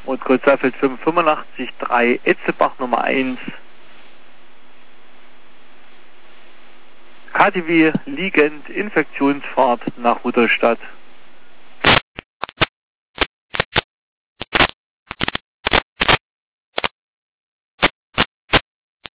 und Kreuzfeld 585 3 Etzebach Nummer 1. KTW liegend, Infektionsfahrt nach Rudolstadt.